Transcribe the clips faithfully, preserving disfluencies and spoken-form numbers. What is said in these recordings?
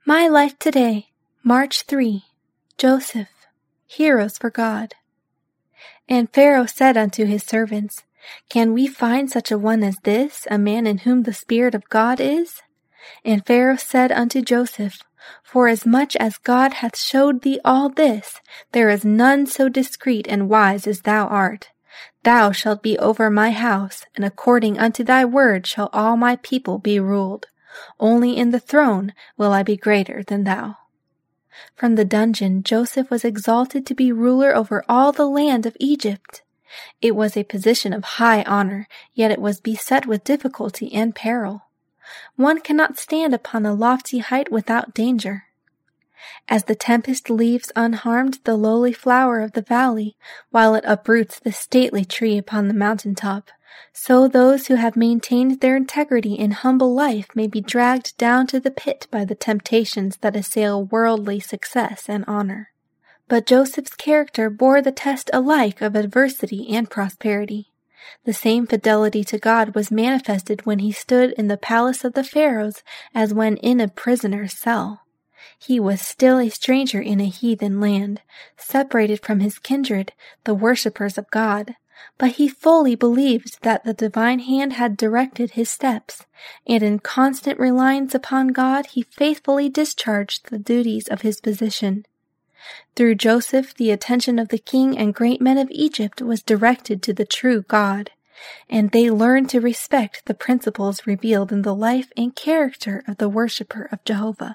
My Life Today, March third, Joseph, Heroes for God. And Pharaoh said unto his servants, Can we find such a one as this, a man in whom the Spirit of God is? And Pharaoh said unto Joseph, Forasmuch as God hath showed thee all this, there is none so discreet and wise as thou art. Thou shalt be over my house, and according unto thy word shall all my people be ruled. Only in the throne will I be greater than thou. From the dungeon Joseph was exalted to be ruler over all the land of Egypt. It was a position of high honor, yet it was beset with difficulty and peril. One cannot stand upon a lofty height without danger. As the tempest leaves unharmed the lowly flower of the valley, while it uproots the stately tree upon the mountain top, so those who have maintained their integrity in humble life may be dragged down to the pit by the temptations that assail worldly success and honor. But Joseph's character bore the test alike of adversity and prosperity. The same fidelity to God was manifested when he stood in the palace of the Pharaohs as when in a prisoner's cell. He was still a stranger in a heathen land, separated from his kindred, the worshippers of God, but he fully believed that the divine hand had directed his steps, and in constant reliance upon God he faithfully discharged the duties of his position. Through Joseph, the attention of the king and great men of Egypt was directed to the true God, and they learned to respect the principles revealed in the life and character of the worshipper of Jehovah.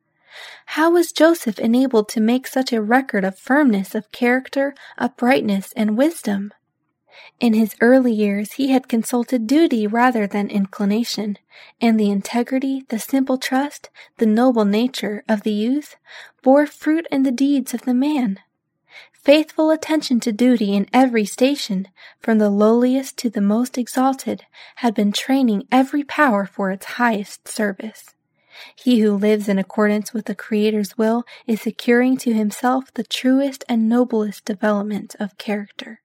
How was Joseph enabled to make such a record of firmness of character, uprightness, and wisdom? In his early years he had consulted duty rather than inclination, and the integrity, the simple trust, the noble nature of the youth bore fruit in the deeds of the man. Faithful attention to duty in every station, from the lowliest to the most exalted, had been training every power for its highest service. He who lives in accordance with the Creator's will is securing to himself the truest and noblest development of character.